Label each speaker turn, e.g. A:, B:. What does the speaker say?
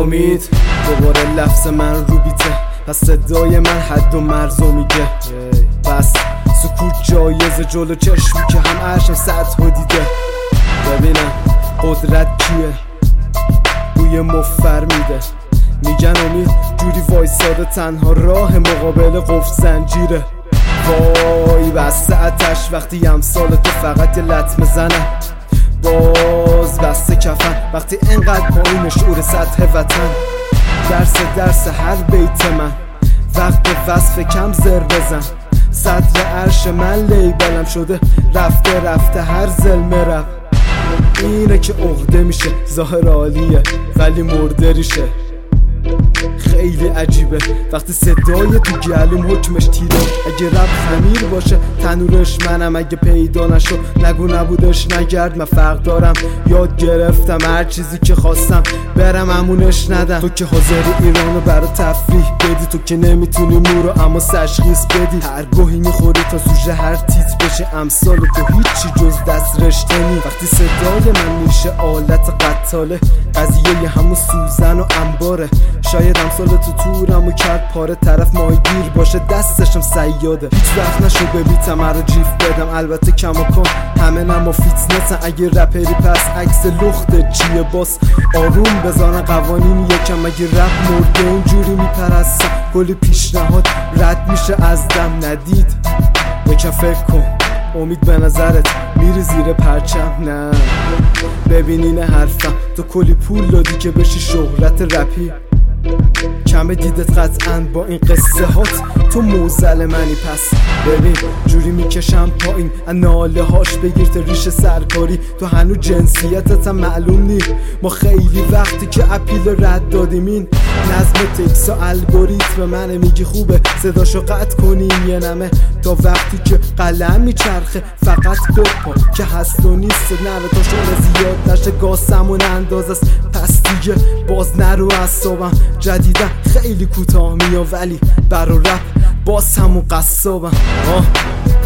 A: امید دوباره لفظ من رو بیته، پس صدای من حد و مرزو میگه. بس سکوت جایز جلو چشمی که هم عرشم سطح و دیده. ببینم قدرت کیه بوی مفر میده. میگن امید جوری وایساده تنها راه مقابل قفل زنجیره. وای بسته آتش وقتی امثال تو فقط یه لطمه زنن. باز بسته کفن وقتی انقدر پایین شعور سطح وطن. درس هر بیت من وقت وصف کم زر بزن. صدر عرش من لیبلم شده رفته هر ظلمه رفت. اینه که عقده میشه ظاهر عالیه ولی مرده ریشه. خیلی عجیبه وقتی صدای تو گلوم حکمش تیره. اگه رب خمیر باشه تنورش منم، اگه پیدا نشو نگو نبودش نگرد. من فرق دارم یاد گرفتم هر چیزی که خواستم برم امونش ندم. تو که حاضری ایرانو برا تفریح بدی، تو که نمیتونی مورو اما تشخیص بدی. هر گوهی میخوری تا سوژه هر تیز بشه، امثال تو هیچی جز دست رشته نی. وقتی صدای من میشه آلت قتاله، قضیه همون سوزن و انباره. شاید امثال تو تورمو کرد پاره، طرف ماهیگیر باشه دستشم صیاده. هیچ وقت نشو ببیتم رو جیف بدم، البته کماکان همه نما فیتنسن. اگه رپری پس عکس لخته چیه باس آروم بزنن قوانین یکم. اگه رپ مرده اونجوری میپرستم کلی پیشنهاد رد میشه از دم. ندید یکم فکر کن امید به نظرت میری زیر پرچم؟ نه ببین اینه حرفم، تو کلی پول دادی که بشی شهرت رپی. کمه دیدت قطعاً با این قصه هات، تو موزل منی. پس ببین جوری میکشم پایین ناله هاش بگیر تا ریش سرکاری. تو هنو جنسیتت هم معلوم نی. ما خیلی وقتی که اپیل رد دادیم این نظم تکس و الگوریتم منه. میگی خوبه صداشو قطع کنیم یه نمه، تا وقتی که قلم میچرخه فقط کپا که هست و نیست. نره تا شده زیاد نشه گاسمون انداز است. پس دیگه باز نرو اعصابم جدیدن خیلی کوتاه میام ولی برا رپ باز همون قصابم.